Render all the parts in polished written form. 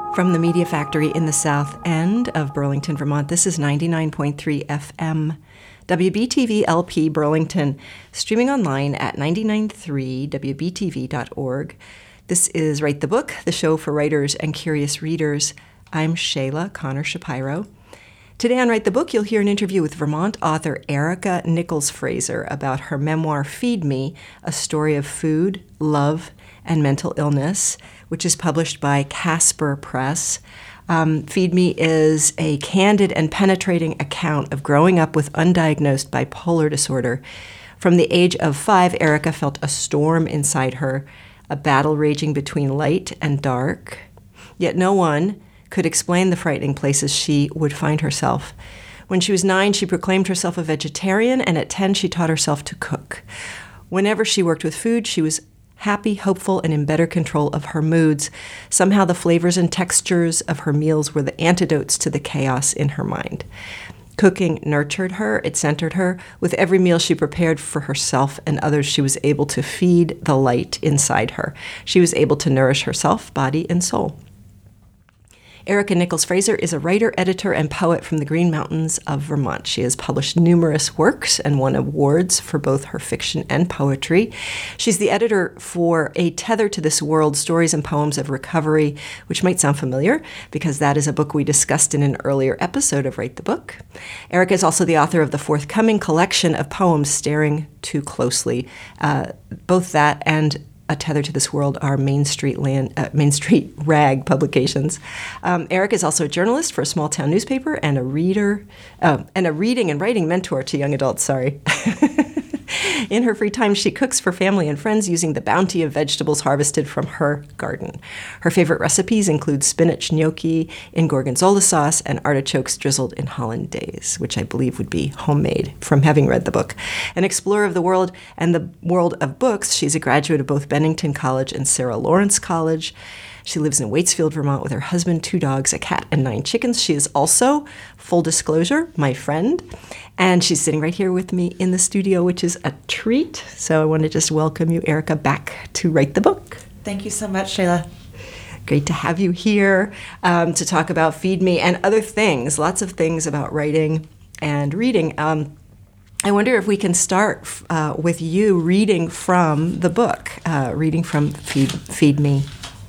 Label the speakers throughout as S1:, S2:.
S1: From the Media Factory in the south end of Burlington, Vermont, this is 99.3 FM, WBTV LP Burlington, streaming online at 993wbtv.org. This is Write the Book, the show for writers and curious readers. I'm Shayla Connor Shapiro. Today on Write the Book, you'll hear an interview with Vermont author Erica Nichols Fraser about her memoir, Feed Me, a story of food, love, and mental illness, which is published by Casper Press. Feed Me is a candid and penetrating account of growing up with undiagnosed bipolar disorder. From the age of 5, Erica felt a storm inside her, a battle raging between light and dark. Yet no one could explain the frightening places she would find herself. When she was 9, she proclaimed herself a vegetarian, and at 10, she taught herself to cook. Whenever she worked with food, she was happy, hopeful, and in better control of her moods. Somehow the flavors and textures of her meals were the antidotes to the chaos in her mind. Cooking nurtured her, it centered her. With every meal she prepared for herself and others, she was able to feed the light inside her. She was able to nourish herself, body, and soul. Erica Nichols Fraser is a writer, editor, and poet from the Green Mountains of Vermont. She has published numerous works and won awards for both her fiction and poetry. She's the editor for A Tether to This World, Stories and Poems of Recovery, which might sound familiar because that is a book we discussed in an earlier episode of Write the Book. Erica is also the author of the forthcoming collection of poems, Staring Too Closely. Both that and A Tether to This World are Main Street Rag publications. Eric is also a journalist for a small town newspaper and a reading and writing mentor to young adults. In her free time, she cooks for family and friends using the bounty of vegetables harvested from her garden. Her favorite recipes include spinach gnocchi in gorgonzola sauce and artichokes drizzled in hollandaise, which I believe would be homemade from having read the book. An explorer of the world and the world of books, she's a graduate of both Bennington College and Sarah Lawrence College. She lives in Waitsfield, Vermont with her husband, 2 dogs, a cat, and 9 chickens. She is also, full disclosure, my friend. And she's sitting right here with me in the studio, which is a treat. So I want to just welcome you, Erica, back to Write the Book.
S2: Thank you so much, Shayla.
S1: Great to have you here to talk about Feed Me and other things, lots of things about writing and reading. I wonder if we can start with you reading from the book, reading from Feed Me.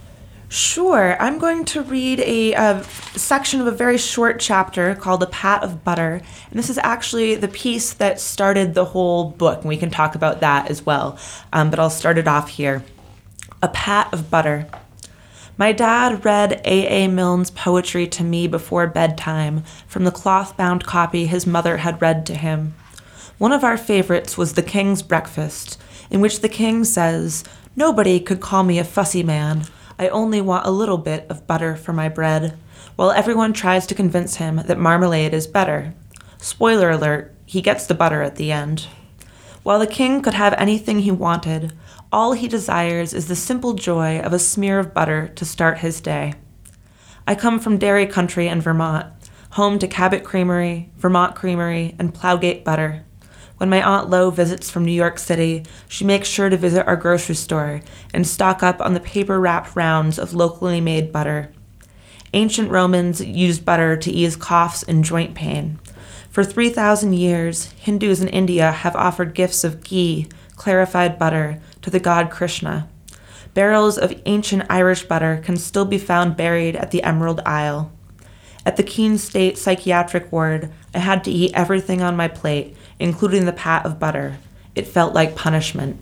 S2: Sure. I'm going to read a section of a very short chapter called A Pat of Butter. And this is actually the piece that started the whole book, and we can talk about that as well. But I'll start it off here. A Pat of Butter. My dad read A. Milne's poetry to me before bedtime from the cloth-bound copy his mother had read to him. One of our favorites was The King's Breakfast, in which the king says, "Nobody could call me a fussy man. I only want a little bit of butter for my bread," while everyone tries to convince him that marmalade is better. Spoiler alert, he gets the butter at the end. While the king could have anything he wanted, all he desires is the simple joy of a smear of butter to start his day. I come from dairy country in Vermont, home to Cabot Creamery, Vermont Creamery, and Plowgate Butter. When my Aunt Lo visits from New York City, she makes sure to visit our grocery store and stock up on the paper-wrapped rounds of locally made butter. Ancient Romans used butter to ease coughs and joint pain. For 3,000 years, Hindus in India have offered gifts of ghee, clarified butter, to the god Krishna. Barrels of ancient Irish butter can still be found buried at the Emerald Isle. At the Keene State Psychiatric Ward, I had to eat everything on my plate, including the pat of butter. It felt like punishment.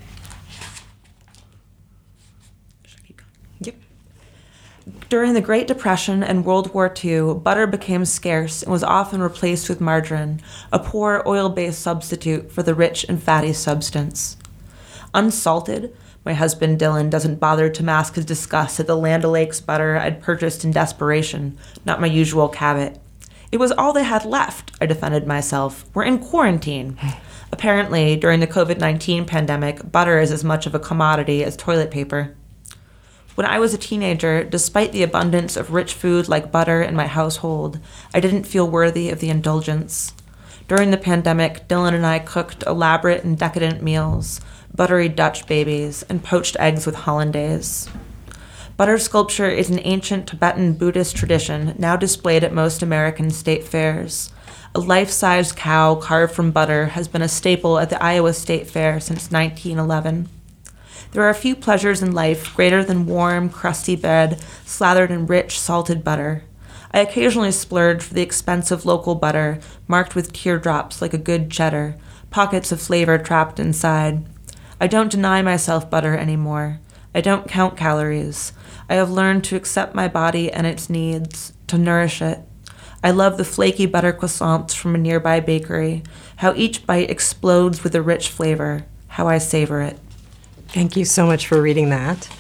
S1: Yep.
S2: During the Great Depression and World War II, butter became scarce and was often replaced with margarine, a poor oil-based substitute for the rich and fatty substance. Unsalted, my husband Dylan doesn't bother to mask his disgust at the Land O'Lakes butter I'd purchased in desperation, not my usual Cabot. It was all they had left, I defended myself. We're in quarantine. Apparently, during the COVID-19 pandemic, butter is as much of a commodity as toilet paper. When I was a teenager, despite the abundance of rich food like butter in my household, I didn't feel worthy of the indulgence. During the pandemic, Dylan and I cooked elaborate and decadent meals, buttery Dutch babies, and poached eggs with hollandaise. Butter sculpture is an ancient Tibetan Buddhist tradition now displayed at most American state fairs. A life-sized cow carved from butter has been a staple at the Iowa State Fair since 1911. There are a few pleasures in life greater than warm, crusty bed slathered in rich, salted butter. I occasionally splurge for the expensive local butter, marked with teardrops like a good cheddar, pockets of flavor trapped inside. I don't deny myself butter anymore. I don't count calories. I have learned to accept my body and its needs, to nourish it. I love the flaky butter croissants from a nearby bakery, how each bite explodes with a rich flavor, how I savor it.
S1: Thank you so much for reading that.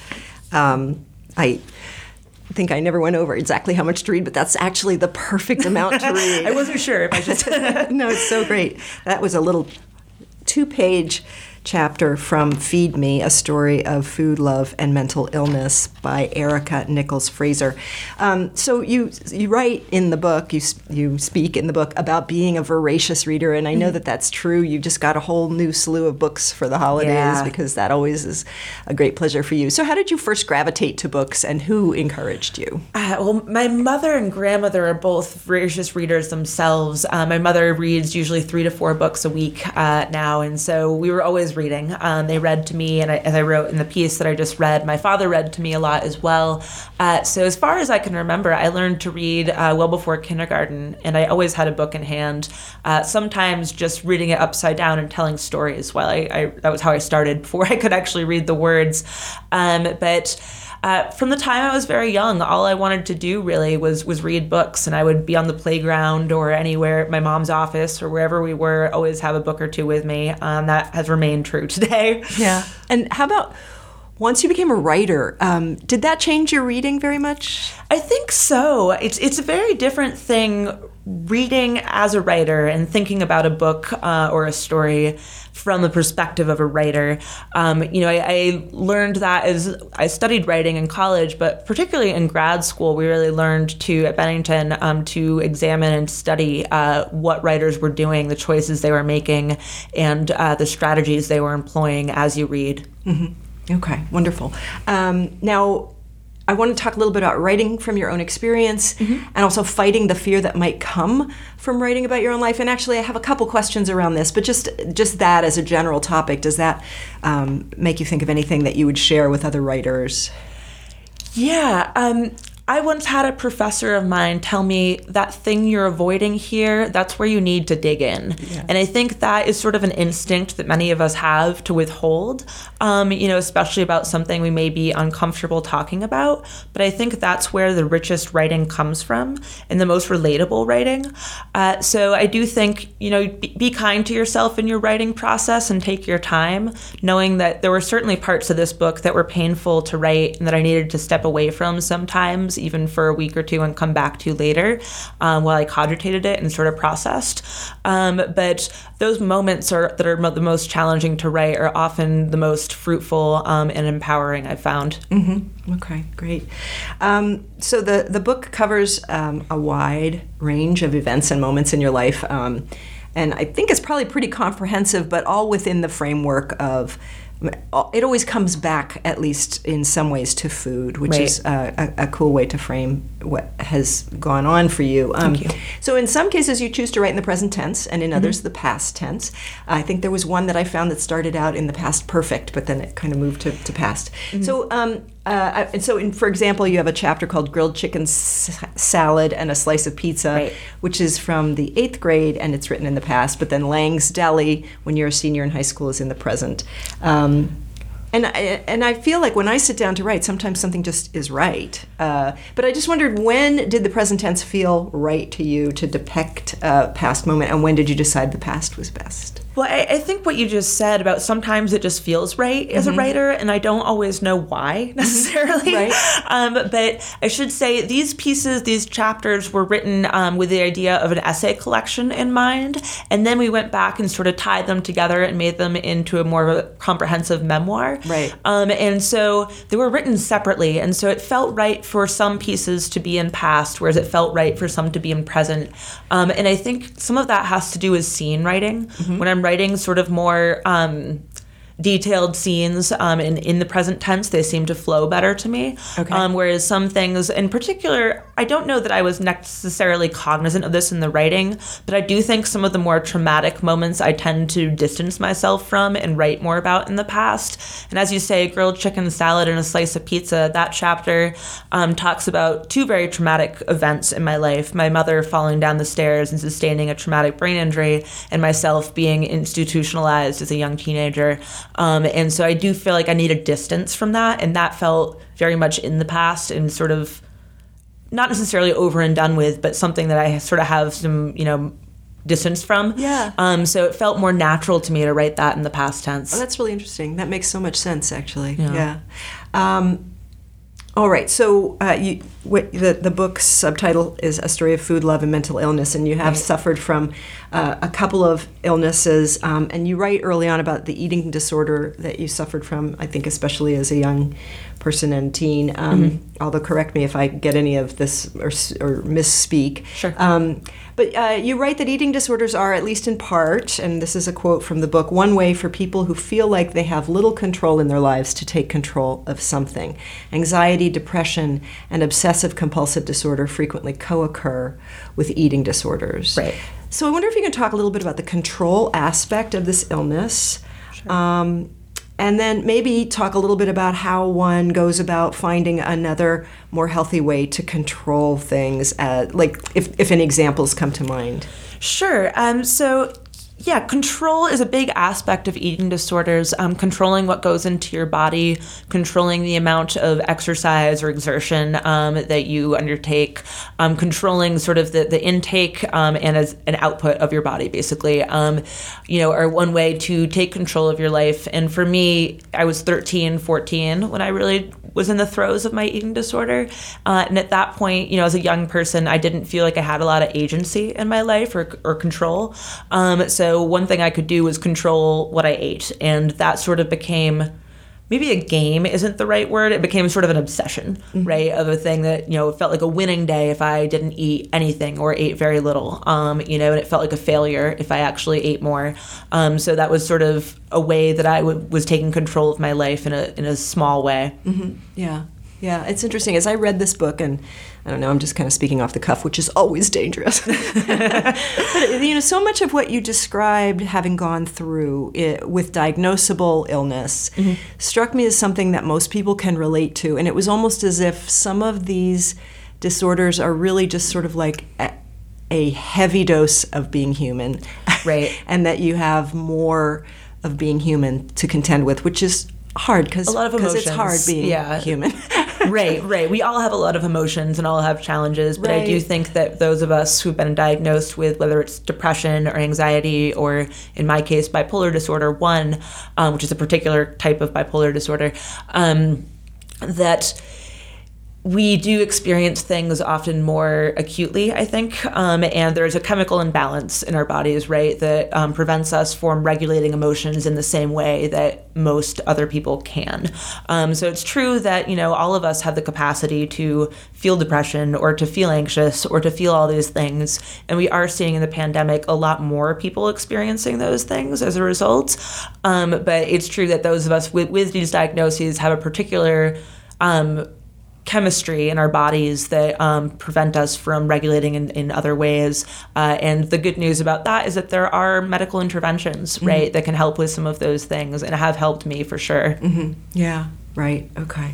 S1: I think I never went over exactly how much to read, but that's actually the perfect amount to read.
S2: I wasn't sure if I just...
S1: No, it's so great. That was a little 2-page chapter from Feed Me, A Story of Food, Love, and Mental Illness by Erica Nichols Fraser. So you write in the book, you speak in the book about being a voracious reader, and I know that that's true. You just got a whole new slew of books for the holidays because that always is a great pleasure for you. So how did you first gravitate to books, and who encouraged you?
S2: Well, my mother and grandmother are both voracious readers themselves. My mother reads usually 3 to 4 books a week now, and so we were always reading. They read to me, and as I wrote in the piece that I just read, my father read to me a lot as well. So as far as I can remember, I learned to read well before kindergarten, and I always had a book in hand, sometimes just reading it upside down and telling stories. Well, that was how I started before I could actually read the words. But from the time I was very young, all I wanted to do really was read books, and I would be on the playground or anywhere, my mom's office or wherever we were, always have a book or two with me. That has remained true today.
S1: Yeah. And how about once you became a writer, did that change your reading very much?
S2: I think so. It's a very different thing reading as a writer and thinking about a book or a story from the perspective of a writer. I learned that as I studied writing in college, but particularly in grad school, we really learned at Bennington to examine and study what writers were doing, the choices they were making, and the strategies they were employing as you read.
S1: Mm-hmm. Okay, wonderful. Now, I want to talk a little bit about writing from your own experience and also fighting the fear that might come from writing about your own life. And actually, I have a couple questions around this, but just that as a general topic, does that make you think of anything that you would share with other writers?
S2: Yeah. I once had a professor of mine tell me that thing you're avoiding here, that's where you need to dig in. Yeah. And I think that is sort of an instinct that many of us have to withhold, especially about something we may be uncomfortable talking about. But I think that's where the richest writing comes from and the most relatable writing. So I do think, be kind to yourself in your writing process and take your time, knowing that there were certainly parts of this book that were painful to write and that I needed to step away from sometimes, even for a week or two, and come back to later while I cogitated it and sort of processed. But those moments that are the most challenging to write are often the most fruitful and empowering, I've found.
S1: Mm-hmm. Okay, great. So the book covers a wide range of events and moments in your life, and I think it's probably pretty comprehensive, but all within the framework of it always comes back, at least in some ways, to food, which is a cool way to frame what has gone on for you.
S2: Thank you.
S1: So in some cases, you choose to write in the present tense, and in others, the past tense. I think there was one that I found that started out in the past perfect, but then it kind of moved to past. So, for example, you have a chapter called Grilled Chicken Salad and a Slice of Pizza, which is from the 8th grade, and it's written in the past. But then Lang's Deli, when you're a senior in high school, is in the present. And I feel like when I sit down to write, sometimes something just is right. But I just wondered, when did the present tense feel right to you to depict a past moment, and when did you decide the past was best?
S2: Well, I think what you just said about sometimes it just feels right as a writer, and I don't always know why necessarily. But I should say these chapters were written with the idea of an essay collection in mind, and then we went back and sort of tied them together and made them into a more of a comprehensive memoir.
S1: Right.
S2: And so they were written separately, and so it felt right for some pieces to be in past, whereas it felt right for some to be in present. And I think some of that has to do with scene writing. When I'm writing sort of more detailed scenes in the present tense. They seem to flow better to me.
S1: Okay.
S2: Whereas some things, in particular, I don't know that I was necessarily cognizant of this in the writing, but I do think some of the more traumatic moments I tend to distance myself from and write more about in the past. And as you say, grilled chicken salad and a slice of pizza, that chapter talks about two very traumatic events in my life. My mother falling down the stairs and sustaining a traumatic brain injury, and myself being institutionalized as a young teenager. And so I do feel like I need a distance from that, and that felt very much in the past and sort of not necessarily over and done with, but something that I sort of have some, distance from.
S1: Yeah.
S2: So it felt more natural to me to write that in the past tense.
S1: Oh, that's really interesting. That makes so much sense, actually. Yeah. All right. So the book's subtitle is A Story of Food, Love, and Mental Illness, and you have suffered from a couple of illnesses. And you write early on about the eating disorder that you suffered from, I think especially as a young person and teen. Although correct me if I get any of this or misspeak.
S2: Sure.
S1: But you write that eating disorders are, at least in part, and this is a quote from the book, one way for people who feel like they have little control in their lives to take control of something. Anxiety, depression, and obsessive-compulsive disorder frequently co-occur with eating disorders.
S2: Right.
S1: So I wonder if you can talk a little bit about the control aspect of this illness. Sure. And then maybe talk a little bit about how one goes about finding another more healthy way to control things, like if any examples come to mind.
S2: Sure. Yeah, control is a big aspect of eating disorders. Controlling what goes into your body, controlling the amount of exercise or exertion that you undertake, controlling sort of the intake and as an output of your body, basically, are one way to take control of your life. And for me, I was 13, 14 when I really was in the throes of my eating disorder. And at that point, as a young person, I didn't feel like I had a lot of agency in my life or control. So one thing I could do was control what I ate. And that sort of became, maybe a game isn't the right word. It became sort of an obsession, right? Of a thing that, it felt like a winning day if I didn't eat anything or ate very little, and it felt like a failure if I actually ate more. So that was sort of a way that I was taking control of my life in a small way.
S1: Mm-hmm. Yeah. Yeah, it's interesting. As I read this book, and I don't know, I'm just kind of speaking off the cuff, which is always dangerous. But, so much of what you described having gone through with diagnosable illness struck me as something that most people can relate to. And it was almost as if some of these disorders are really just sort of like a heavy dose of being human.
S2: Right.
S1: And that you have more of being human to contend with, which is hard because it's hard being human.
S2: Right. We all have a lot of emotions and all have challenges, but I do think that those of us who've been diagnosed with whether it's depression or anxiety or, in my case, bipolar disorder 1, which is a particular type of bipolar disorder, that we do experience things often more acutely, I think, and there's a chemical imbalance in our bodies, right, that prevents us from regulating emotions in the same way that most other people can. So it's true that, all of us have the capacity to feel depression or to feel anxious or to feel all these things, and we are seeing in the pandemic a lot more people experiencing those things as a result. But it's true that those of us with these diagnoses have a particular chemistry in our bodies that prevent us from regulating in other ways. And the good news about that is that there are medical interventions, right, that can help with some of those things and have helped me for sure.
S1: Mm-hmm. Yeah, right. Okay.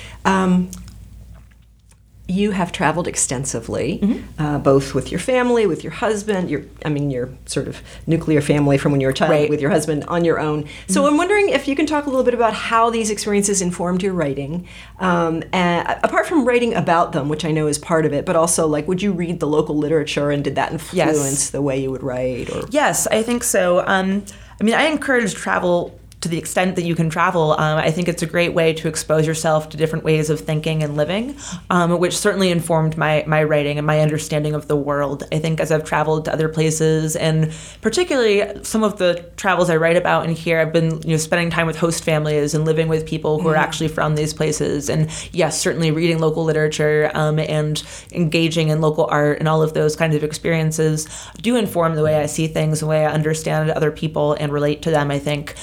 S1: You have traveled extensively, both with your family, with your husband, your sort of nuclear family from when you were a child, with your husband, on your own. So I'm wondering if you can talk a little bit about how these experiences informed your writing, and apart from writing about them, which I know is part of it, but also, would you read the local literature, and did that influence the way you would write? Or?
S2: Yes, I think so. I encourage travel to the extent that you can travel. I think it's a great way to expose yourself to different ways of thinking and living, which certainly informed my writing and my understanding of the world. I think as I've traveled to other places, and particularly some of the travels I write about in here, I've been spending time with host families and living with people who are actually from these places. And yes, certainly reading local literature and engaging in local art and all of those kinds of experiences do inform the way I see things, the way I understand other people and relate to them, I think.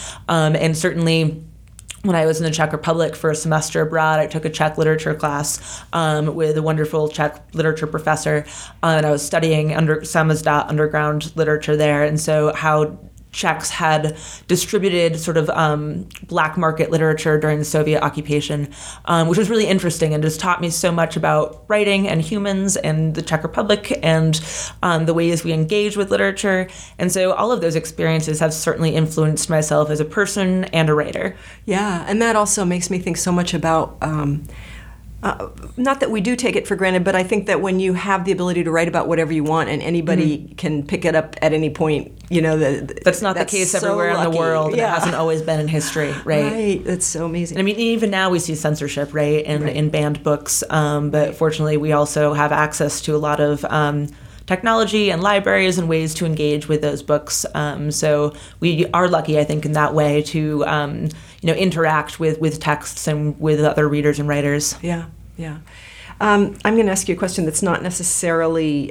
S2: And certainly when I was in the Czech Republic for a semester abroad, I took a Czech literature class with a wonderful Czech literature professor, and I was studying samizdat, underground literature there, and so how Czechs had distributed sort of black market literature during the Soviet occupation, which was really interesting and just taught me so much about writing and humans and the Czech Republic and the ways we engage with literature. And so all of those experiences have certainly influenced myself as a person and a writer.
S1: Yeah, and that also makes me think so much about not that we do take it for granted, but I think that when you have the ability to write about whatever you want and anybody can pick it up at any point,
S2: that's not the case everywhere in the world. Yeah. It hasn't always been in history, right?
S1: Right. That's so amazing.
S2: I mean, even now we see censorship, right, in banned books. But fortunately, we also have access to a lot of technology and libraries and ways to engage with those books. So we are lucky, I think, in that way to interact with texts and with other readers and writers.
S1: Yeah, yeah. I'm going to ask you a question that's not necessarily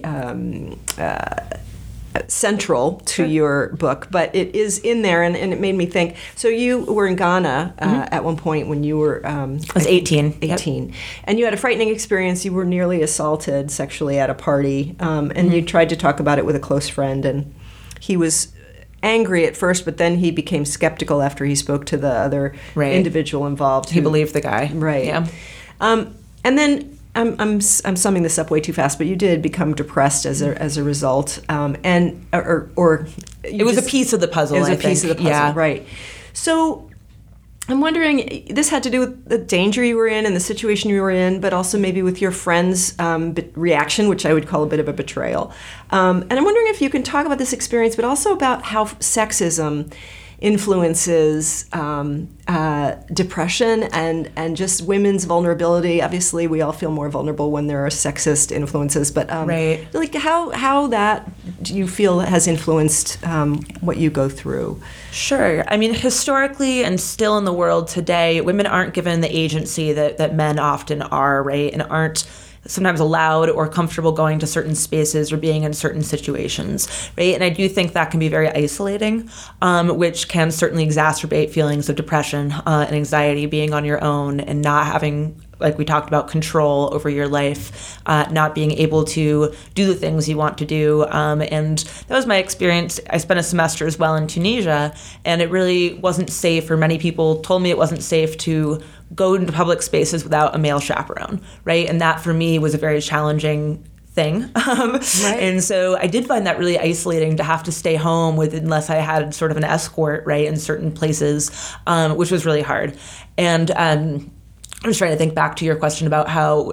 S1: central to your book, but it is in there, and it made me think. So you were in Ghana at one point when you were... I
S2: was 18.
S1: 18. Yep. And you had a frightening experience. You were nearly assaulted sexually at a party, and you tried to talk about it with a close friend, and he was angry at first, but then he became skeptical after he spoke to the other individual involved.
S2: He believed the guy.
S1: Right.
S2: Yeah.
S1: And then I'm summing this up way too fast, but you did become depressed as a result, it
S2: was a piece of the puzzle.
S1: It was a piece of the puzzle, right? So I'm wondering, this had to do with the danger you were in and the situation you were in, but also maybe with your friend's reaction, which I would call a bit of a betrayal. And I'm wondering if you can talk about this experience, but also about how sexism influences depression and just women's vulnerability. Obviously, we all feel more vulnerable when there are sexist influences, but like how that do you feel has influenced what you go through?
S2: Sure. I mean, historically and still in the world today, women aren't given the agency that men often are, right? And aren't sometimes allowed or comfortable going to certain spaces or being in certain situations, right? And I do think that can be very isolating, which can certainly exacerbate feelings of depression and anxiety, being on your own and not having, like we talked about, control over your life, not being able to do the things you want to do. And that was my experience. I spent a semester as well in Tunisia, and it really wasn't safe, or many people told me it wasn't safe to go into public spaces without a male chaperone, right? And that for me was a very challenging thing. And so I did find that really isolating to have to stay home unless I had sort of an escort, right, in certain places, which was really hard. And I'm just trying to think back to your question about how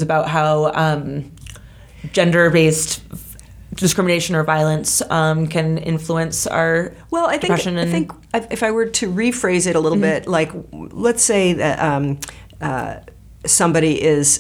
S2: gender-based discrimination or violence can influence our depression.
S1: I think if I were to rephrase it a little bit, like let's say that somebody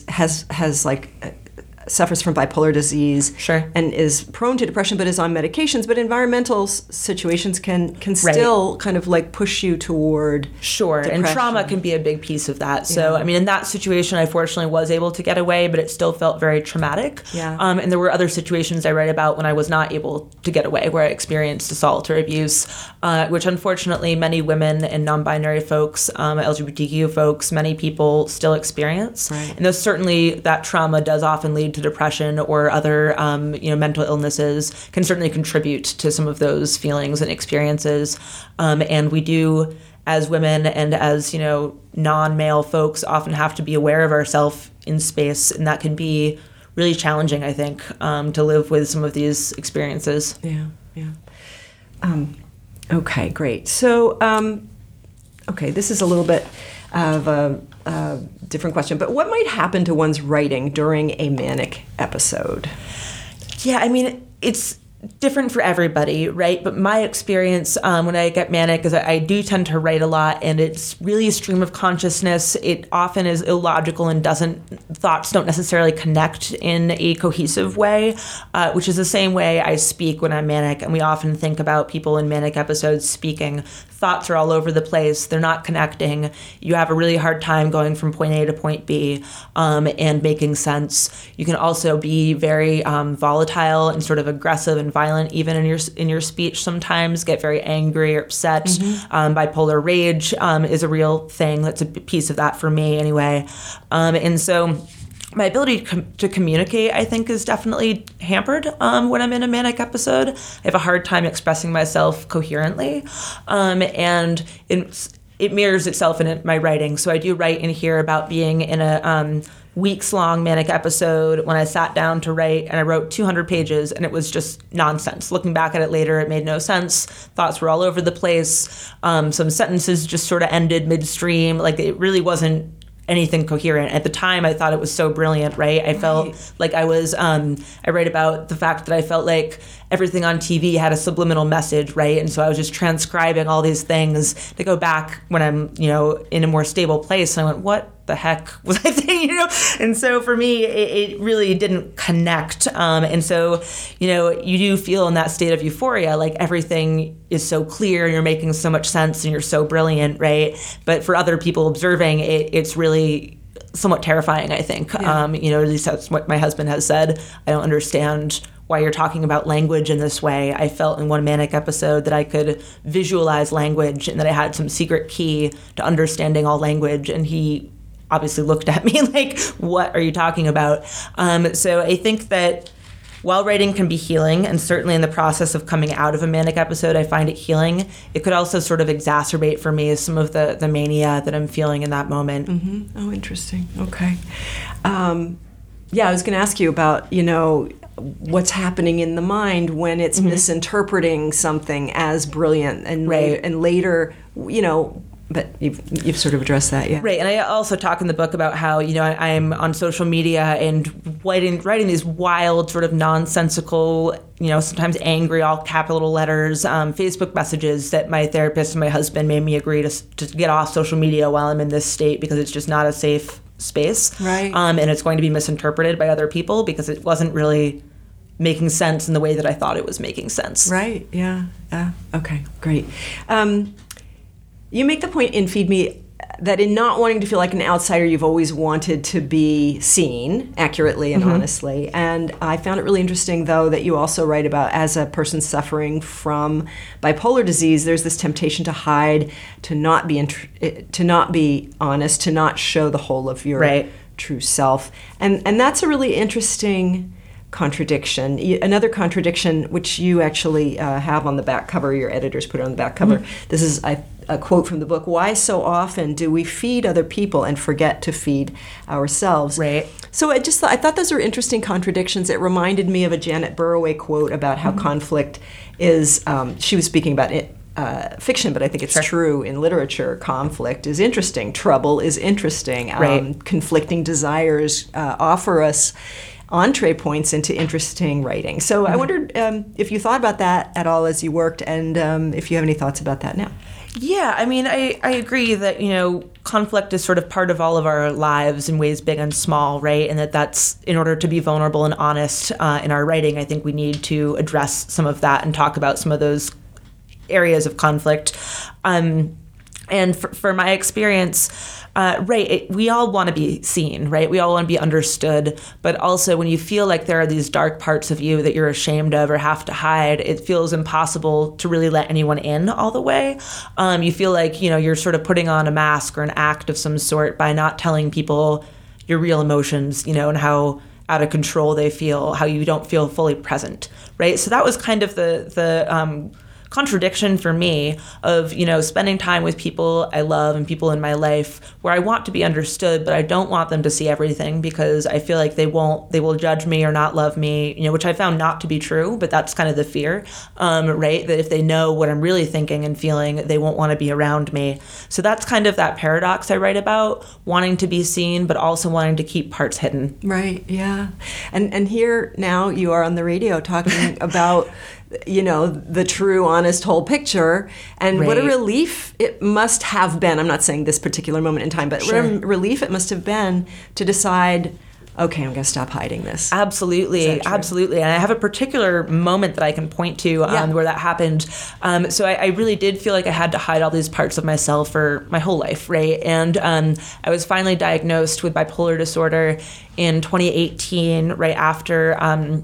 S1: suffers from bipolar disease, and is prone to depression, but is on medications. But environmental situations can still kind of like push you toward depression.
S2: And trauma can be a big piece of that. So, I mean, in that situation, I fortunately was able to get away, but it still felt very traumatic. And there were other situations I write about when I was not able to get away, where I experienced assault or abuse, which unfortunately many women and non-binary folks, LGBTQ folks, many people still experience. And those certainly, that trauma does often lead to depression or other mental illnesses, can certainly contribute to some of those feelings and experiences. And we do, as women and as non-male folks, often have to be aware of ourselves in space, and that can be really challenging, I think, to live with some of these experiences.
S1: Okay, great. So, this is a little bit of a different question, but what might happen to one's writing during a manic episode?
S2: Yeah, I mean, it's different for everybody, right? But my experience when I get manic is I do tend to write a lot, and it's really a stream of consciousness. It often is illogical and thoughts don't necessarily connect in a cohesive way, which is the same way I speak when I'm manic. And we often think about people in manic episodes speaking. Thoughts are all over the place. They're not connecting. You have a really hard time going from point A to point B and making sense. You can also be very volatile and sort of aggressive and violent even in your speech sometimes, get very angry or upset. Bipolar rage is a real thing. That's a piece of that for me anyway. And so my ability to communicate, I think, is definitely hampered when I'm in a manic episode. I have a hard time expressing myself coherently, and it mirrors itself in my writing. So I do write in here about being in a weeks-long manic episode when I sat down to write, and I wrote 200 pages, and it was just nonsense. Looking back at it later, it made no sense. Thoughts were all over the place. Some sentences just sort of ended midstream. Like, it really wasn't anything coherent. At the time, I thought it was so brilliant, right? I felt like I was, I write about the fact that I felt like everything on TV had a subliminal message, right? And so I was just transcribing all these things to go back when I'm, in a more stable place. And I went, what the heck was I thinking, And so for me, it really didn't connect. And so, you do feel in that state of euphoria, like everything is so clear and you're making so much sense and you're so brilliant, right? But for other people observing, it's really somewhat terrifying, I think. Yeah. At least that's what my husband has said. I don't understand why you're talking about language in this way. I felt in one manic episode that I could visualize language and that I had some secret key to understanding all language. And he obviously looked at me like, what are you talking about? So I think that while writing can be healing, and certainly in the process of coming out of a manic episode, I find it healing, it could also sort of exacerbate for me some of the mania that I'm feeling in that moment.
S1: Mm-hmm. Oh, interesting. Okay. I was going to ask you about, what's happening in the mind when it's misinterpreting something as brilliant, and later, but you've sort of addressed that, yeah.
S2: Right, and I also talk in the book about how, I'm on social media and writing these wild, sort of nonsensical, sometimes angry, all capital letters, Facebook messages that my therapist and my husband made me agree to get off social media while I'm in this state because it's just not a safe space.
S1: Right.
S2: And it's going to be misinterpreted by other people because it wasn't really making sense in the way that I thought it was making sense.
S1: Right, yeah. Okay, great. You make the point in Feed Me that in not wanting to feel like an outsider, you've always wanted to be seen accurately and honestly. And I found it really interesting, though, that you also write about, as a person suffering from bipolar disease, there's this temptation to hide, to not be honest, to not show the whole of your true self. And that's a really interesting contradiction. Another contradiction, which you actually have on the back cover, your editors put it on the back cover. This is a quote from the book. Why so often do we feed other people and forget to feed ourselves?
S2: Right.
S1: So I thought those were interesting contradictions. It reminded me of a Janet Burroway quote about how conflict is, she was speaking about it, fiction, but I think it's true in literature. Conflict is interesting. Trouble is interesting. Conflicting desires offer us entree points into interesting writing. So I wondered if you thought about that at all as you worked, and if you have any thoughts about that now.
S2: Yeah, I mean, I agree that, conflict is sort of part of all of our lives in ways big and small, right? And that's, in order to be vulnerable and honest in our writing, I think we need to address some of that and talk about some of those areas of conflict. And for my experience, we all want to be seen, right? We all want to be understood. But also when you feel like there are these dark parts of you that you're ashamed of or have to hide, it feels impossible to really let anyone in all the way. You feel like, you're sort of putting on a mask or an act of some sort by not telling people your real emotions, and how out of control they feel, how you don't feel fully present, right? So that was kind of the contradiction for me of, spending time with people I love and people in my life where I want to be understood, but I don't want them to see everything because I feel like they will judge me or not love me, which I found not to be true, but that's kind of the fear, right? That if they know what I'm really thinking and feeling, they won't want to be around me. So that's kind of that paradox I write about, wanting to be seen, but also wanting to keep parts hidden.
S1: Right, yeah. And here now you are on the radio talking about the true, honest, whole picture. And what a relief it must have been. I'm not saying this particular moment in time, but what a relief it must have been to decide, okay, I'm going to stop hiding this.
S2: Absolutely. Absolutely. And I have a particular moment that I can point to where that happened. So I really did feel like I had to hide all these parts of myself for my whole life, right? And I was finally diagnosed with bipolar disorder in 2018, right after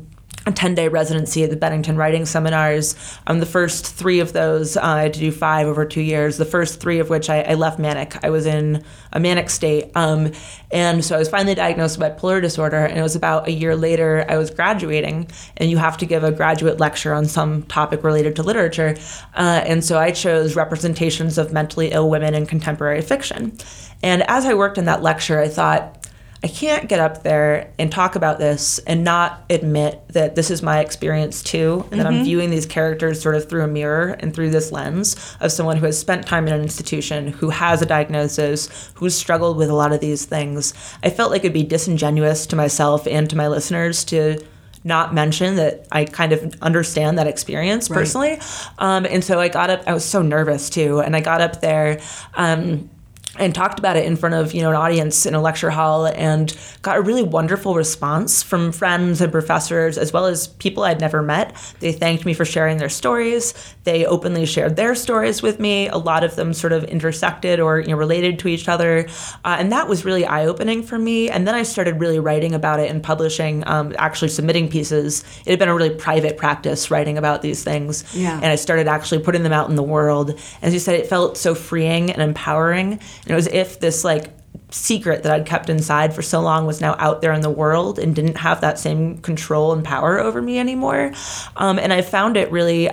S2: a 10-day residency at the Bennington Writing Seminars. The first 3 of those, I had to do 5 over 2 years, the first 3 of which I left manic. I was in a manic state. And so I was finally diagnosed with bipolar disorder, and it was about a year later I was graduating, and you have to give a graduate lecture on some topic related to literature. And so I chose representations of mentally ill women in contemporary fiction. And as I worked in that lecture, I thought, I can't get up there and talk about this and not admit that this is my experience too, and that I'm viewing these characters sort of through a mirror and through this lens of someone who has spent time in an institution, who has a diagnosis, who's struggled with a lot of these things. I felt like it'd be disingenuous to myself and to my listeners to not mention that I kind of understand that experience personally. And so I got up, I was so nervous too, and I got up there and talked about it in front of, an audience in a lecture hall, and got a really wonderful response from friends and professors, as well as people I'd never met. They thanked me for sharing their stories. They openly shared their stories with me. A lot of them sort of intersected or related to each other. And that was really eye-opening for me. And then I started really writing about it and publishing, actually submitting pieces. It had been a really private practice writing about these things.
S1: Yeah.
S2: And I started actually putting them out in the world. As you said, it felt so freeing and empowering. And it was as if this secret that I'd kept inside for so long was now out there in the world and didn't have that same control and power over me anymore. And I found it really,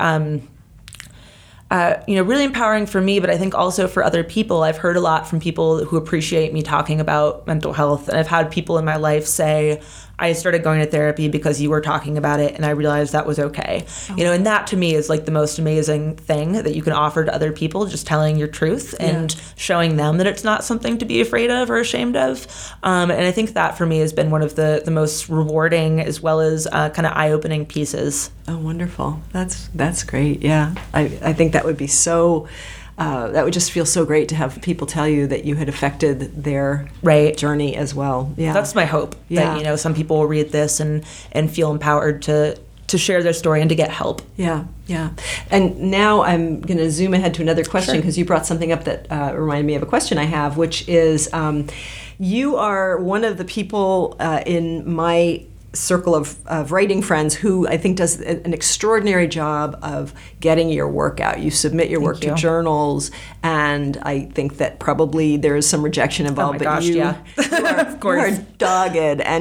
S2: really empowering for me, but I think also for other people. I've heard a lot from people who appreciate me talking about mental health. And I've had people in my life say, I started going to therapy because you were talking about it, and I realized that was okay. And that to me is the most amazing thing that you can offer to other people, just telling your truth and showing them that it's not something to be afraid of or ashamed of. And I think that for me has been one of the most rewarding as well as kind of eye-opening pieces.
S1: Oh, wonderful. That's great. Yeah. I think that would be so... that would just feel so great to have people tell you that you had affected their journey as well. Yeah,
S2: that's my hope. Yeah. That some people will read this and feel empowered to share their story and to get help.
S1: Yeah, yeah. And now I'm going to zoom ahead to another question, because you brought something up that reminded me of a question I have, which is you are one of the people in my circle of writing friends who I think does an extraordinary job of getting your work out. You submit your work to journals, and I think that probably there is some rejection involved.
S2: Oh my gosh, you are,
S1: of course, you are dogged,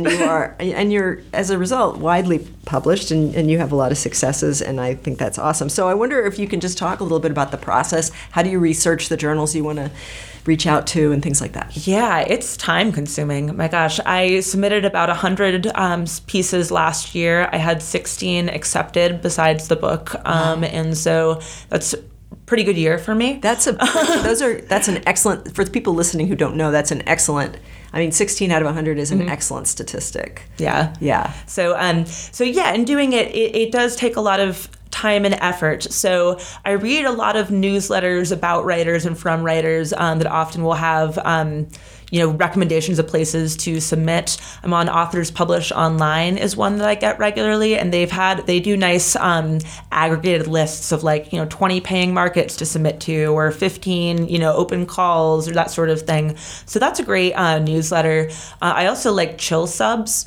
S1: and you're as a result widely published, and you have a lot of successes, and I think that's awesome. So I wonder if you can just talk a little bit about the process. How do you research the journals you want to reach out to and things like that?
S2: Yeah, it's time consuming. My gosh, I submitted about 100 pieces last year. I had 16 accepted besides the book. And so that's a pretty good year for me.
S1: That's an excellent, for the people listening who don't know, that's an excellent, 16 out of 100 is an excellent statistic.
S2: Yeah.
S1: Yeah.
S2: So in doing it does take a lot of time and effort. So I read a lot of newsletters about writers and from writers that often will have recommendations of places to submit. I'm on Authors Publish Online is one that I get regularly, and they do nice aggregated lists of 20 paying markets to submit to, or 15 open calls, or that sort of thing. So that's a great newsletter. I also like Chill Subs,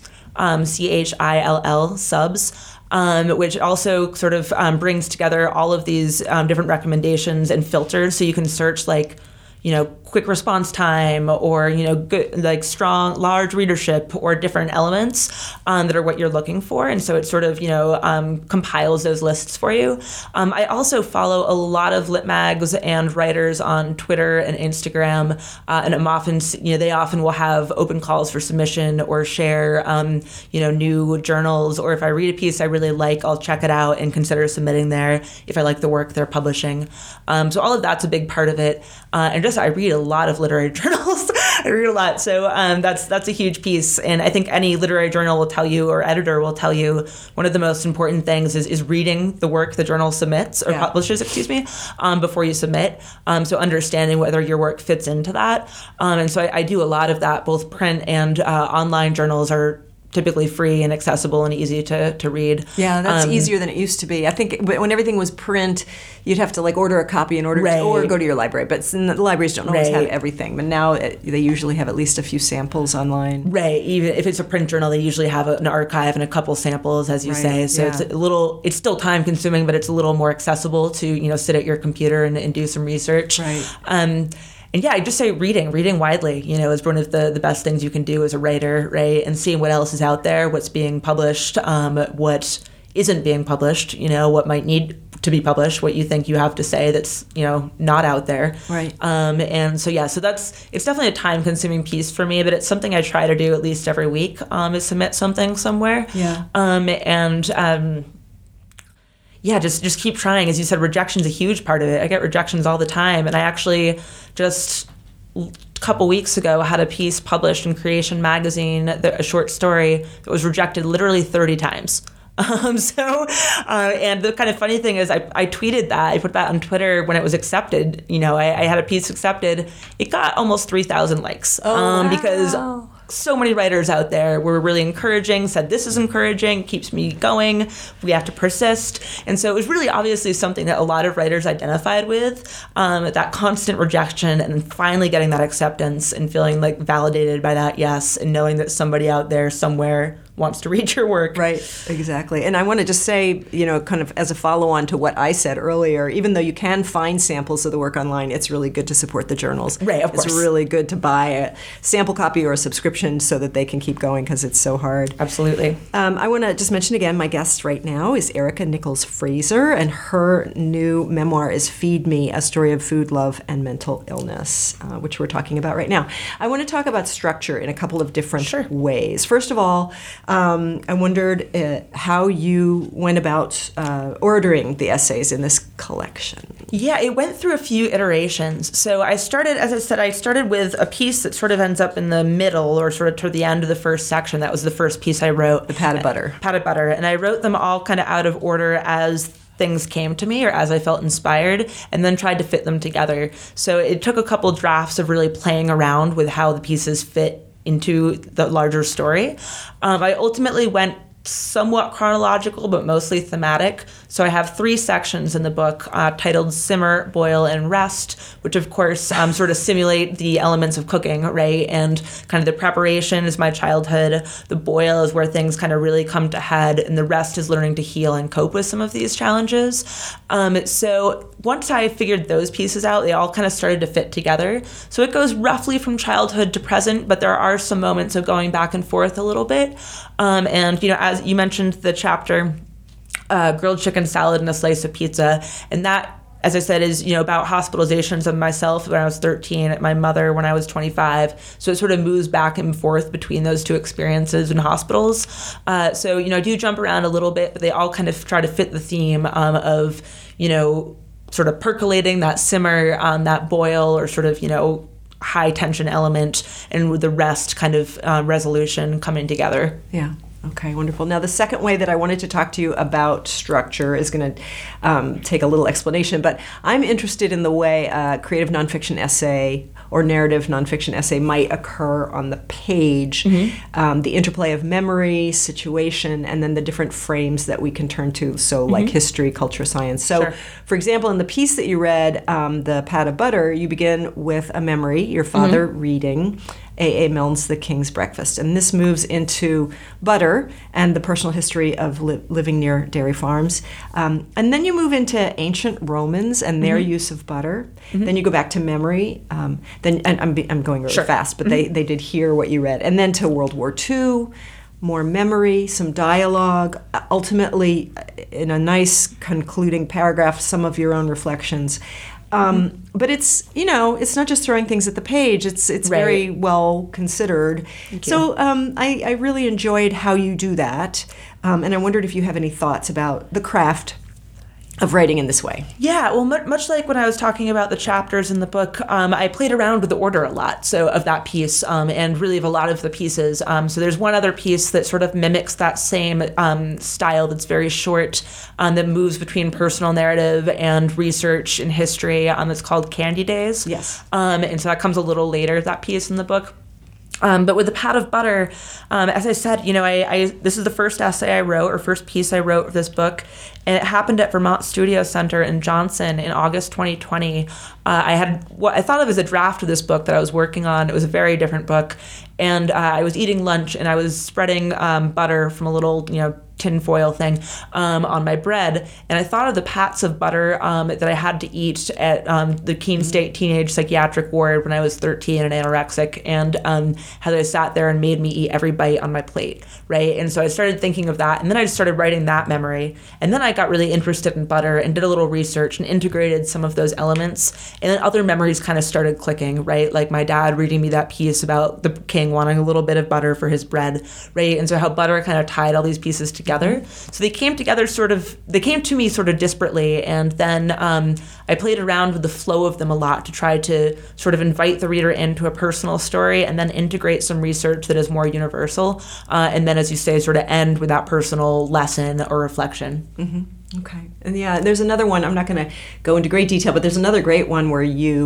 S2: CHILL Subs. Which also sort of brings together all of these different recommendations and filters, so you can search quick response time, or good, strong, large readership, or different elements that are what you're looking for, and so it sort of compiles those lists for you. I also follow a lot of lit mags and writers on Twitter and Instagram, and I'm often they often will have open calls for submission, or share new journals, or if I read a piece I really like, I'll check it out and consider submitting there if I like the work they're publishing. So all of that's a big part of it, and I read a lot of literary journals. I read a lot. So that's a huge piece. And I think any literary journal will tell you, or editor will tell you, one of the most important things is reading the work the journal submits, or publishes, before you submit. So understanding whether your work fits into that. And so I do a lot of that. Both print and online journals are typically free and accessible and easy to read.
S1: Yeah, that's easier than it used to be. I think when everything was print, you'd have to like order a copy in order to, or go to your library. But the libraries don't always have everything. But now they usually have at least a few samples online.
S2: Right. Even if it's a print journal, they usually have an archive and a couple samples, as you say. So it's still time consuming, but it's a little more accessible to, sit at your computer and do some research.
S1: Right.
S2: And yeah, I just say reading widely, is one of the best things you can do as a writer, right? And seeing what else is out there, what's being published, what isn't being published, what might need to be published, what you think you have to say that's, not out there.
S1: Right.
S2: And so, so it's definitely a time consuming piece for me, but it's something I try to do at least every week, is submit something somewhere.
S1: Yeah.
S2: Just keep trying. As you said, rejection's a huge part of it. I get rejections all the time. And I actually just a couple weeks ago had a piece published in Creation Magazine, a short story that was rejected literally 30 times. And the kind of funny thing is I tweeted that. I put that on Twitter when it was accepted. I had a piece accepted. It got almost 3,000 likes. Because so many writers out there were really encouraging, said this is encouraging, keeps me going, we have to persist. And so it was really obviously something that a lot of writers identified with, that constant rejection and then finally getting that acceptance and feeling like validated by that yes, and knowing that somebody out there somewhere wants to read your work.
S1: Right, exactly. And I want to just say, kind of as a follow-on to what I said earlier, even though you can find samples of the work online, it's really good to support the journals.
S2: Right, of course.
S1: It's really good to buy a sample copy or a subscription so that they can keep going because it's so hard.
S2: Absolutely.
S1: I want to just mention again, my guest right now is Erica Nichols Fraser, and her new memoir is Feed Me, A Story of Food, Love, and Mental Illness, which we're talking about right now. I want to talk about structure in a couple of different ways. First of all, I wondered how you went about ordering the essays in this collection.
S2: Yeah, it went through a few iterations. So I started with a piece that sort of ends up in the middle or sort of toward the end of the first section. That was the first piece I wrote.
S1: The Pat of Butter.
S2: Pat of Butter. And I wrote them all kind of out of order as things came to me or as I felt inspired, and then tried to fit them together. So it took a couple drafts of really playing around with how the pieces fit into the larger story. I ultimately went somewhat chronological, but mostly thematic. So I have 3 sections in the book titled Simmer, Boil, and Rest, which of course sort of simulate the elements of cooking, right? And kind of the preparation is my childhood. The boil is where things kind of really come to head, and the rest is learning to heal and cope with some of these challenges. So once I figured those pieces out, they all kind of started to fit together. So it goes roughly from childhood to present, but there are some moments of going back and forth a little bit. And, as you mentioned, the chapter, grilled chicken salad and a slice of pizza. And that, as I said, is, about hospitalizations of myself when I was 13, my mother when I was 25. So it sort of moves back and forth between those two experiences in hospitals. So, I do jump around a little bit, but they all kind of try to fit the theme of, sort of percolating, that simmer, that boil, or sort of, high tension element, and with the rest kind of resolution coming together.
S1: Yeah. Okay, wonderful. Now, the second way that I wanted to talk to you about structure is going to take a little explanation, but I'm interested in the way a creative nonfiction essay or narrative nonfiction essay might occur on the page, the interplay of memory, situation, and then the different frames that we can turn to, so like history, culture, science. So, for example, in the piece that you read, The Pat of Butter, you begin with a memory, your father reading A.A. Milne's The King's Breakfast. And this moves into butter and the personal history of living near dairy farms. And then you move into ancient Romans and their use of butter. Then you go back to memory. Then and I'm going really fast, but they did hear what you read. And then to World War II, more memory, some dialogue, ultimately in a nice concluding paragraph, some of your own reflections. But it's, it's not just throwing things at the page. It's very well considered. So I really enjoyed how you do that. And I wondered if you have any thoughts about the craft of writing in this way.
S2: Yeah, well, much like when I was talking about the chapters in the book, I played around with the order a lot, so of that piece, and really of a lot of the pieces. So there's one other piece that sort of mimics that same style that's very short, that moves between personal narrative and research and history, that's called Candy Days.
S1: Yes.
S2: And so that comes a little later, that piece in the book. But with The Pat of Butter, as I said, this is the first essay I wrote, or first piece I wrote of this book, and it happened at Vermont Studio Center in Johnson in August 2020. I had what I thought of as a draft of this book that I was working on. It was a very different book, and I was eating lunch, and I was spreading butter from a little, tinfoil thing on my bread, and I thought of the pats of butter that I had to eat at the Keene State Teenage Psychiatric Ward when I was 13 and anorexic, and how they sat there and made me eat every bite on my plate, right? And so I started thinking of that, and then I just started writing that memory, and then I got really interested in butter and did a little research and integrated some of those elements, and then other memories kind of started clicking, right? Like my dad reading me that piece about the king wanting a little bit of butter for his bread, right? And so how butter kind of tied all these pieces together. So they came to me sort of disparately, and then I played around with the flow of them a lot to try to sort of invite the reader into a personal story and then integrate some research that is more universal, and then, as you say, sort of end with that personal lesson or reflection.
S1: Mm-hmm. Okay. And yeah, there's another one, I'm not going to go into great detail, but there's another great one where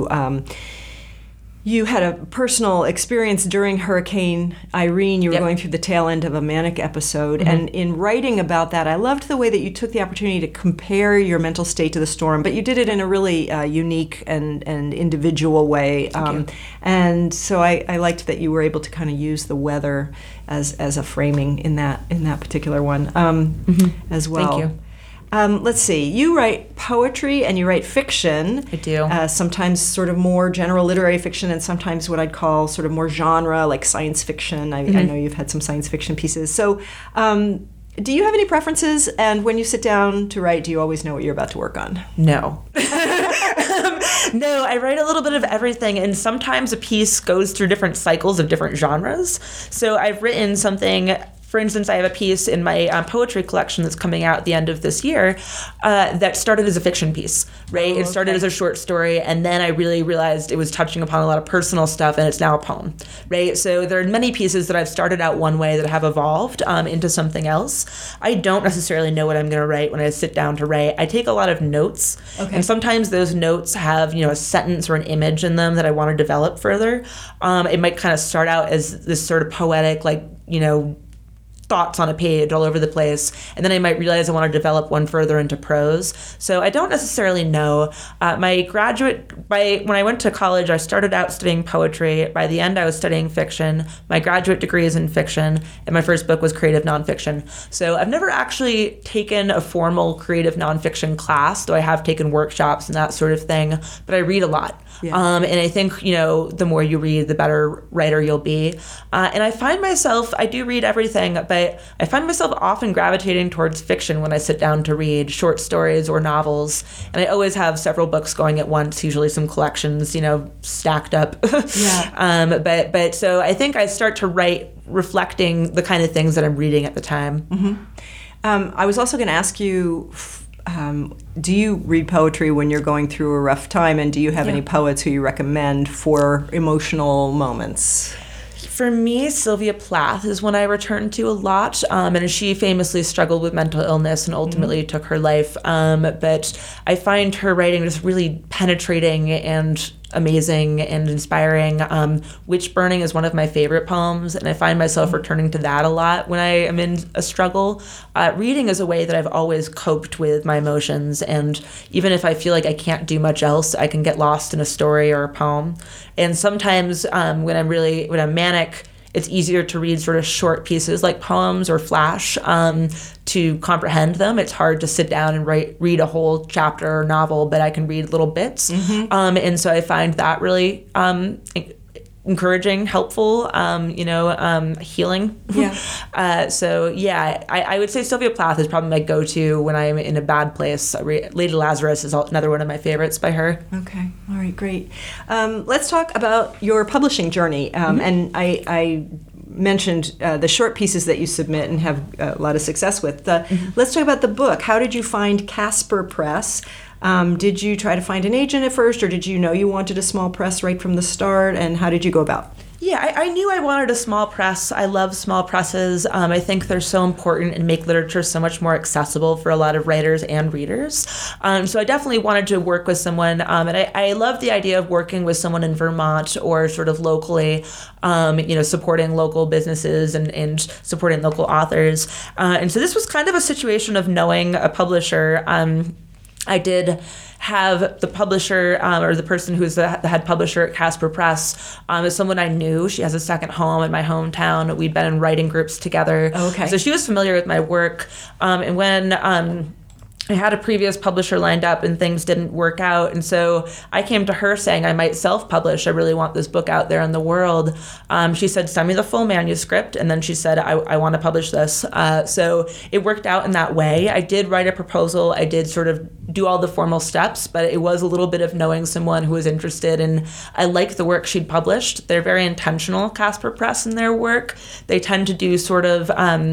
S1: you had a personal experience during Hurricane Irene. You were going through the tail end of a manic episode. Mm-hmm. And in writing about that, I loved the way that you took the opportunity to compare your mental state to the storm, but you did it in a really unique and individual way. And so I liked that you were able to kind of use the weather as a framing in that particular one as well.
S2: Thank you.
S1: Let's see. You write poetry and you write fiction.
S2: I do.
S1: Sometimes sort of more general literary fiction, and sometimes what I'd call sort of more genre, like science fiction. I know you've had some science fiction pieces. So do you have any preferences? And when you sit down to write, do you always know what you're about to work on?
S2: No. No, I write a little bit of everything, and sometimes a piece goes through different cycles of different genres. So I've written something. For instance, I have a piece in my poetry collection that's coming out at the end of this year that started as a fiction piece, right?
S1: Oh,
S2: it started as a short story, and then I really realized it was touching upon a lot of personal stuff, and it's now a poem, right? So there are many pieces that I've started out one way that have evolved into something else. I don't necessarily know what I'm going to write when I sit down to write. I take a lot of notes, and sometimes those notes have, a sentence or an image in them that I want to develop further. It might kind of start out as this sort of poetic, thoughts on a page all over the place, and then I might realize I want to develop one further into prose. So I don't necessarily know. When I went to college, I started out studying poetry. By the end, I was studying fiction. My graduate degree is in fiction, and my first book was creative nonfiction. So I've never actually taken a formal creative nonfiction class, though I have taken workshops and that sort of thing, but I read a lot. Yeah. And I think, the more you read, the better writer you'll be. And I find myself, I do read everything, but I find myself often gravitating towards fiction when I sit down to read short stories or novels. And I always have several books going at once, usually some collections, stacked up. Yeah. But so I think I start to write reflecting the kind of things that I'm reading at the time.
S1: Mm-hmm. I was also going to ask you, do you read poetry when you're going through a rough time, and do you have any poets who you recommend for emotional moments?
S2: For me, Sylvia Plath is one I return to a lot, and she famously struggled with mental illness and ultimately took her life. But I find her writing just really penetrating and amazing and inspiring. Witch Burning is one of my favorite poems, and I find myself returning to that a lot when I am in a struggle. Reading is a way that I've always coped with my emotions, and even if I feel like I can't do much else, I can get lost in a story or a poem. And sometimes when I'm manic, it's easier to read sort of short pieces like poems or flash to comprehend them. It's hard to sit down and read a whole chapter or novel, but I can read little bits. Mm-hmm. And so I find that really encouraging, helpful, healing. Yeah. I would say Sylvia Plath is probably my go-to when I'm in a bad place. Lady Lazarus is another one of my favorites by her.
S1: Okay. All right, great. Let's talk about your publishing journey. And I mentioned the short pieces that you submit and have a lot of success with. Let's talk about the book. How did you find Casper Press? Did you try to find an agent at first, or did you know you wanted a small press right from the start, and how did you go about?
S2: Yeah, I knew I wanted a small press. I love small presses. I think they're so important and make literature so much more accessible for a lot of writers and readers. So I definitely wanted to work with someone, and I love the idea of working with someone in Vermont or sort of locally, supporting local businesses and supporting local authors. And so this was kind of a situation of knowing a publisher. I did have the publisher or the person who's the head publisher at Casper Press is someone I knew. She has a second home in my hometown. We'd been in writing groups together.
S1: Okay.
S2: So she was familiar with my work. And when I had a previous publisher lined up and things didn't work out. And so I came to her saying I might self-publish. I really want this book out there in the world. She said, send me the full manuscript. And then she said, I want to publish this. So it worked out in that way. I did write a proposal. I did sort of do all the formal steps, but it was a little bit of knowing someone who was interested. And I liked the work she'd published. They're very intentional, Casper Press, in their work. They tend to do sort of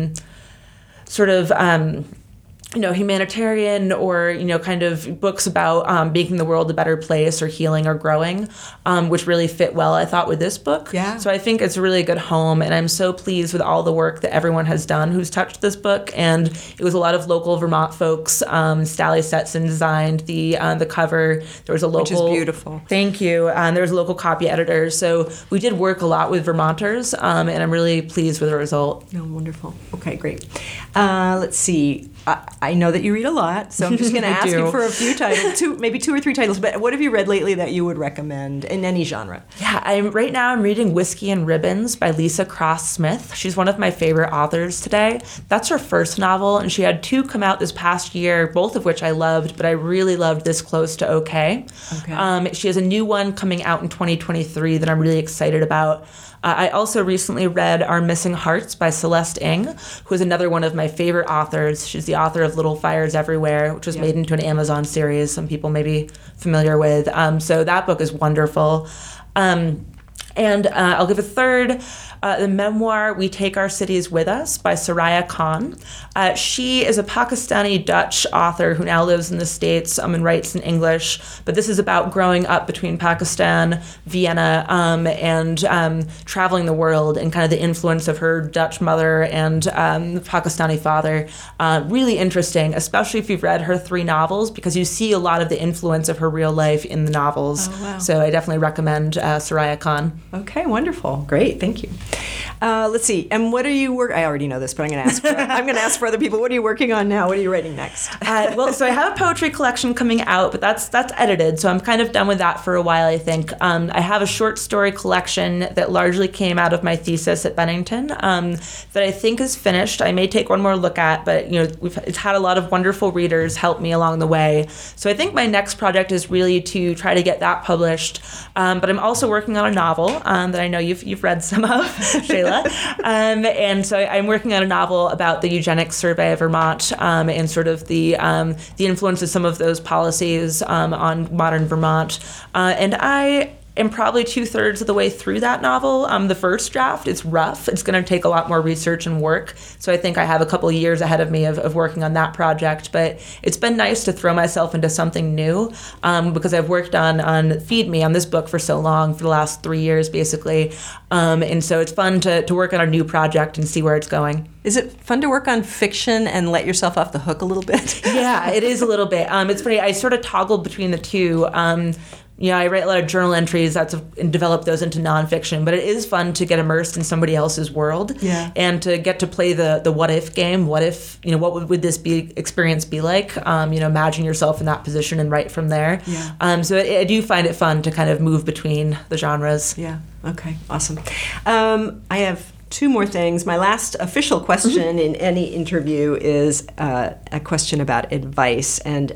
S2: humanitarian or, kind of books about making the world a better place or healing or growing, which really fit well, I thought, with this book.
S1: Yeah.
S2: So I think it's a really good home, and I'm so pleased with all the work that everyone has done who's touched this book. And it was a lot of local Vermont folks. Sally Setson designed the cover. There was a local...
S1: Which is beautiful.
S2: Thank you. There was a local copy editor. So we did work a lot with Vermonters, and I'm really pleased with the result.
S1: Oh, wonderful. Okay, great. Let's see. I know that you read a lot, so I'm just going to ask you for a few titles, maybe 2 or 3 titles. But what have you read lately that you would recommend in any genre?
S2: Yeah, right now I'm reading Whiskey and Ribbons by Lisa Cross Smith. She's one of my favorite authors today. That's her first novel, and she had 2 come out this past year, both of which I loved, but I really loved This Close to Okay. She has a new one coming out in 2023 that I'm really excited about. I also recently read Our Missing Hearts by Celeste Ng, who is another one of my favorite authors. She's the author of Little Fires Everywhere, which was made into an Amazon series some people may be familiar with. So that book is wonderful. And I'll give a third, the memoir We Take Our Cities With Us by Soraya Khan. She is a Pakistani-Dutch author who now lives in the States and writes in English, but this is about growing up between Pakistan, Vienna, and traveling the world and kind of the influence of her Dutch mother and Pakistani father. Really interesting, especially if you've read her 3 novels, because you see a lot of the influence of her real life in the novels.
S1: Oh, wow.
S2: So I definitely recommend Soraya Khan.
S1: Okay, wonderful. Great, thank you. Let's see. And what are you I already know this, but I'm going to ask for other people. What are you working on now? What are you writing next?
S2: So I have a poetry collection coming out, but that's edited, so I'm kind of done with that for a while, I think. I have a short story collection that largely came out of my thesis at Bennington that I think is finished. I may take one more look at, but it's had a lot of wonderful readers help me along the way. So I think my next project is really to try to get that published. But I'm also working on a novel that I know you've read some of, Shayla. And so I'm working on a novel about the eugenics survey of Vermont and sort of the influence of some of those policies on modern Vermont. And I am probably 2/3 of the way through that novel. The first draft, it's rough. It's going to take a lot more research and work. So I think I have a couple of years ahead of me of working on that project. But it's been nice to throw myself into something new because I've worked on Feed Me, on this book for so long, for the last 3 years, basically. And so it's fun to work on a new project and see where it's going.
S1: Is it fun to work on fiction and let yourself off the hook a little bit?
S2: Yeah, it is a little bit. It's funny. I sort of toggled between the two. I write a lot of journal entries and develop those into nonfiction, but it is fun to get immersed in somebody else's world and to get to play the what if game. What if, what would this experience be like? Imagine yourself in that position and write from there. Yeah. So I do find it fun to kind of move between the genres.
S1: Yeah. Okay. Awesome. I have 2 more things. My last official question in any interview is a question about advice. And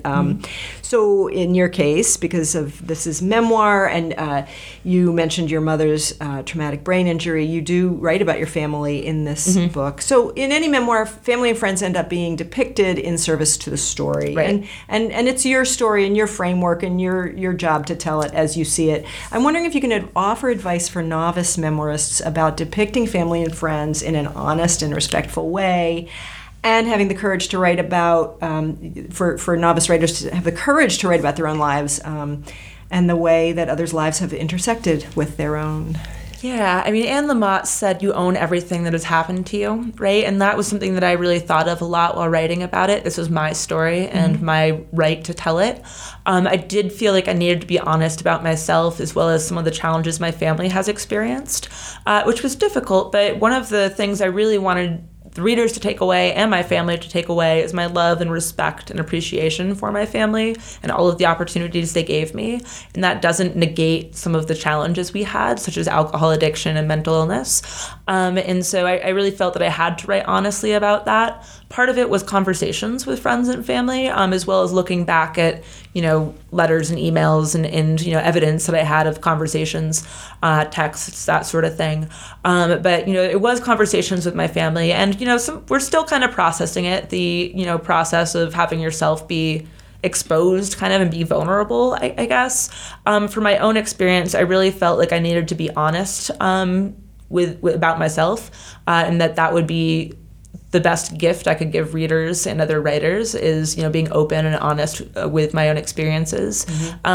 S1: so in your case, because of this is memoir, and you mentioned your mother's traumatic brain injury, you do write about your family in this book. So in any memoir, family and friends end up being depicted in service to the story.
S2: Right.
S1: And it's your story and your framework and your job to tell it as you see it. I'm wondering if you can offer advice for novice memoirists about depicting family and friends in an honest and respectful way, and having the courage to write about, for novice writers to have the courage to write about their own lives and the way that others' lives have intersected with their own.
S2: Yeah, I mean, Anne Lamott said you own everything that has happened to you, right? And that was something that I really thought of a lot while writing about it. This was my story and my right to tell it. I did feel like I needed to be honest about myself as well as some of the challenges my family has experienced, which was difficult. But one of the things I really wanted the readers to take away and my family to take away is my love and respect and appreciation for my family and all of the opportunities they gave me. And that doesn't negate some of the challenges we had, such as alcohol addiction and mental illness. And so I really felt that I had to write honestly about that. Part of it was conversations with friends and family, as well as looking back at, letters and emails and evidence that I had of conversations, texts, that sort of thing. But it was conversations with my family, and we're still kind of processing it. The process of having yourself be exposed kind of and be vulnerable, I guess. For my own experience, I really felt like I needed to be honest with about myself, and that would be the best gift I could give readers and other writers is, being open and honest with my own experiences.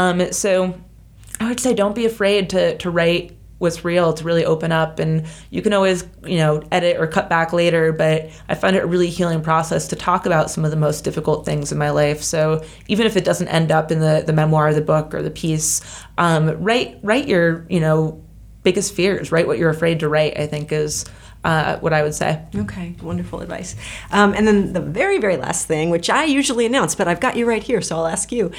S2: So I would say don't be afraid to write what's real, to really open up. And you can always, edit or cut back later, but I find it a really healing process to talk about some of the most difficult things in my life. So even if it doesn't end up in the memoir, the book, or the piece, write your, biggest fears, write what you're afraid to write, I think is what I would say.
S1: Okay, wonderful advice. And then the very, very last thing, which I usually announce, but I've got you right here, so I'll ask you.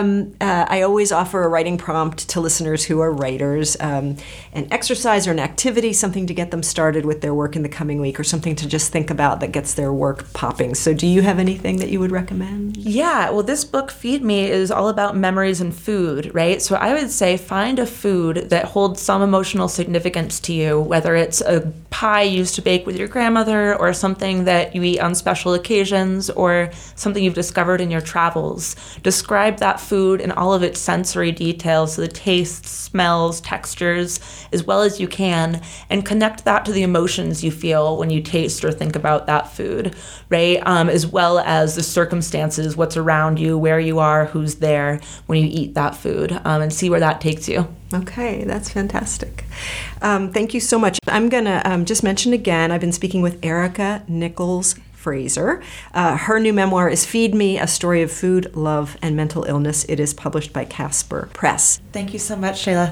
S1: I always offer a writing prompt to listeners who are writers, an exercise or an activity, something to get them started with their work in the coming week, or something to just think about that gets their work popping. So do you have anything that you would recommend?
S2: Yeah, well, this book, Feed Me, is all about memories and food, right? So I would say find a food that holds some emotional significance to you, whether it's a pie used to bake with your grandmother, or something that you eat on special occasions, or something you've discovered in your travels. Describe that food in all of its sensory details, so the tastes, smells, textures, as well as you can, and connect that to the emotions you feel when you taste or think about that food, right? As well as the circumstances, what's around you, where you are, who's there when you eat that food, and see where that takes you.
S1: Okay, that's fantastic. Thank you so much. I'm going to just mention again, I've been speaking with Erica Nichols Fraser. Her new memoir is Feed Me, A Story of Food, Love, and Mental Illness. It is published by Casper Press.
S2: Thank you so much, Shayla.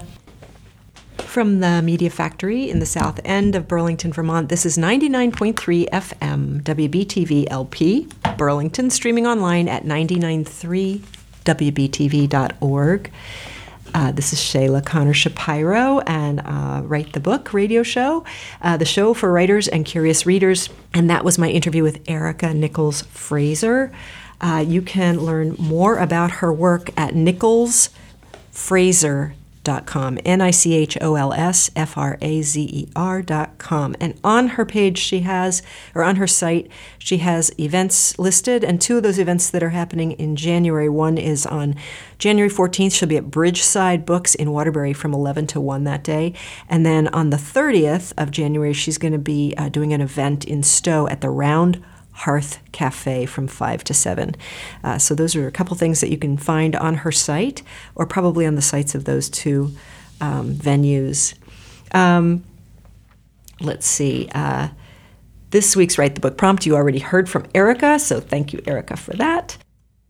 S1: From the Media Factory in the south end of Burlington, Vermont, this is 99.3 FM, WBTV LP, Burlington, streaming online at 993wbtv.org. This is Shayla Connor Shapiro and Write the Book radio show, the show for writers and curious readers. And that was my interview with Erica Nichols Fraser. You can learn more about her work at nicholsfraser.com, NICHOLSFRAZER.com. And on her page on her site, she has events listed, and two of those events that are happening in January. One is on January 14th. She'll be at Bridgeside Books in Waterbury from 11 to 1 that day. And then on the 30th of January, she's going to be doing an event in Stowe at the Round Hearth Cafe from 5 to 7. So those are a couple things that you can find on her site, or probably on the sites of those two venues. Let's see. This week's Write the Book prompt you already heard from Erica, so thank you, Erica, for that.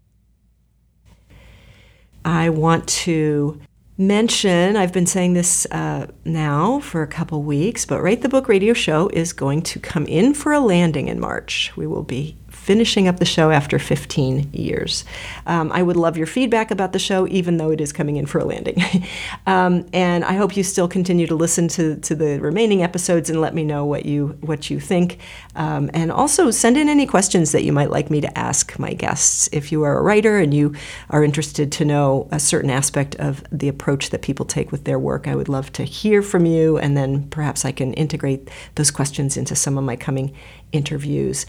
S1: I want to mention, I've been saying this now for a couple weeks, but Write the Book radio show is going to come in for a landing in March. We will be finishing up the show after 15 years. I would love your feedback about the show, even though it is coming in for a landing. And I hope you still continue to listen to the remaining episodes and let me know what you think. And also send in any questions that you might like me to ask my guests. If you are a writer and you are interested to know a certain aspect of the approach that people take with their work, I would love to hear from you, and then perhaps I can integrate those questions into some of my coming interviews.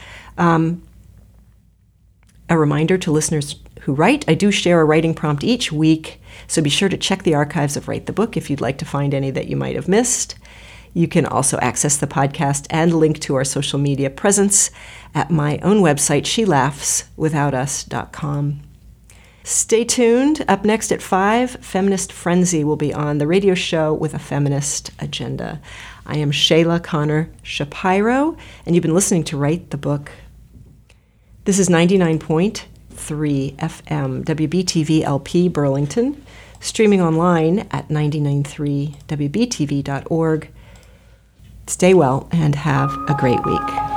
S1: A reminder to listeners who write, I do share a writing prompt each week, so be sure to check the archives of Write the Book if you'd like to find any that you might have missed. You can also access the podcast and link to our social media presence at my own website, shelaughswithoutus.com. Stay tuned. Up next at 5, Feminist Frenzy will be on, the radio show with a feminist agenda. I am Shayla Connor Shapiro, and you've been listening to Write the Book. This is 99.3 FM, WBTV LP Burlington, streaming online at 993wbtv.org. Stay well and have a great week.